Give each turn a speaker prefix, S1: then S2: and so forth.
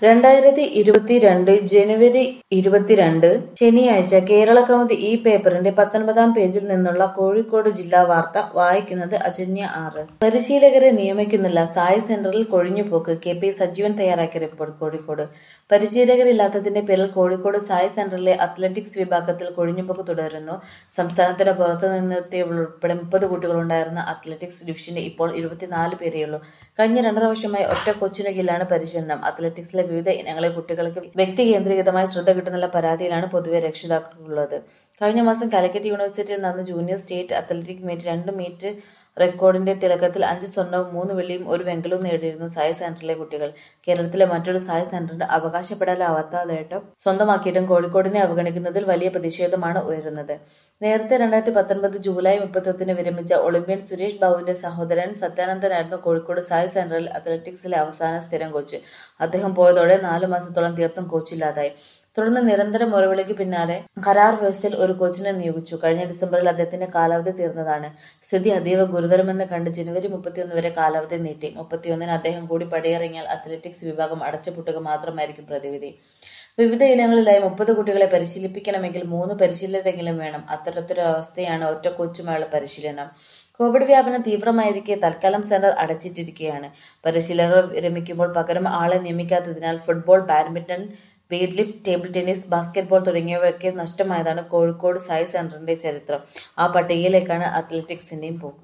S1: 2022 ജനുവരി 22 ശനിയാഴ്ച കേരളകൗമുദി ഈ പേപ്പറിന്റെ 19-ാം പേജിൽ നിന്നുള്ള കോഴിക്കോട് ജില്ലാ വാർത്ത വായിക്കുന്നത് അജന്യ ആർ.എസ്. പരിശീലകരെ നിയമിക്കുന്നില്ല, സായ് സെന്ററിൽ കൊഴിഞ്ഞുപോക്ക്. കെ.പി. സജീവൻ തയ്യാറാക്കിയ റിപ്പോർട്ട്. കോഴിക്കോട് പരിശീലകരില്ലാത്തതിന്റെ പേരിൽ കോഴിക്കോട് സായ് സെന്ററിലെ അത്ലറ്റിക്സ് വിഭാഗത്തിൽ കൊഴിഞ്ഞുപോക്ക് തുടരുന്നു. സംസ്ഥാനത്തിന് പുറത്തുനിന്നെത്തിയവരുൾപ്പെടെ 30 കുട്ടികളുണ്ടായിരുന്ന അത്ലറ്റിക്സ് ഡിവിഷന് ഇപ്പോൾ 24 പേരെയുള്ളൂ. കഴിഞ്ഞ 2.5 വർഷമായി ഒറ്റ കോച്ചിനു കീഴിലാണ് പരിശീലനം. അത്ലറ്റിക്സിലെ വിവിധ ഇനങ്ങളിൽ കുട്ടികൾക്ക് വ്യക്തി കേന്ദ്രീകൃതമായ ശ്രദ്ധ കിട്ടുന്നുള്ള പരാതിയിലാണ് പൊതുവെ രക്ഷിതാക്കൾക്കുള്ളത്. കഴിഞ്ഞ മാസം കാലിക്കറ്റ് യൂണിവേഴ്സിറ്റിയിൽ നടന്ന junior state athletic meet 2 meet റെക്കോർഡിന്റെ തിളക്കത്തിൽ 5 സ്വർണവും 3 വെള്ളിയും 1 വെങ്കലവും നേടിയിരുന്നു സായ് സെന്ററിലെ കുട്ടികൾ. കേരളത്തിലെ മറ്റൊരു സായ് സെന്ററിന് അവകാശപ്പെടാനാവാത്ത നേട്ടം സ്വന്തമാക്കിയിട്ടും കോഴിക്കോടിനെ അവഗണിക്കുന്നതിൽ വലിയ പ്രതിഷേധമാണ് ഉയരുന്നത്. നേരത്തെ 2019 ജൂലൈ 31 വിരമിച്ച ഒളിമ്പ്യൻ സുരേഷ് ബാബുവിന്റെ സഹോദരൻ സത്യാനന്ദനായിരുന്നു കോഴിക്കോട് സായ് സെന്ററിൽ അത്ലറ്റിക്സിലെ അവസാന സ്ഥിരം കോച്ച്. അദ്ദേഹം പോയതോടെ 4 മാസത്തോളം തീർത്തും കോച്ചില്ലാതായി. തുടർന്ന് നിരന്തര മുറവിളിക്ക് പിന്നാലെ കരാർ വ്യവസ്ഥയിൽ ഒരു കോച്ചിനെ നിയോഗിച്ചു. കഴിഞ്ഞ ഡിസംബറിൽ അദ്ദേഹത്തിന്റെ കാലാവധി തീർന്നതാണ്. സ്ഥിതി അതീവ ഗുരുതരമെന്ന് കണ്ട് ജനുവരി 31 വരെ കാലാവധി നീട്ടി. 31-ന് അദ്ദേഹം കൂടി പടിയിറങ്ങിയാൽ അത്ലറ്റിക്സ് വിഭാഗം അടച്ചുപൂട്ടുക മാത്രമായിരിക്കും പ്രതിവിധി. വിവിധ ഇനങ്ങളിലായി 30 കുട്ടികളെ പരിശീലിപ്പിക്കണമെങ്കിൽ 3 പരിശീലകരെങ്കിലും വേണം. അത്തരത്തിലൊരവസ്ഥയാണ് ഒറ്റ കോച്ചുമായുള്ള പരിശീലനം. കോവിഡ് വ്യാപനം തീവ്രമായിരിക്കെ തൽക്കാലം സെന്റർ അടച്ചിട്ടിരിക്കുകയാണ്. പരിശീലകർ വിരമിക്കുമ്പോൾ പകരം ആളെ നിയമിക്കാത്തതിനാൽ football, badminton, weight lift, table tennis, basketball തുടങ്ങിയവയൊക്കെ നഷ്ടമായതാണ് കോഴിക്കോട് സായ് സെന്ററിന്റെ ചരിത്രം. ആ പട്ടികയിലേക്കാണ് അത്ലറ്റിക്സിന്റെയും പോക്ക്.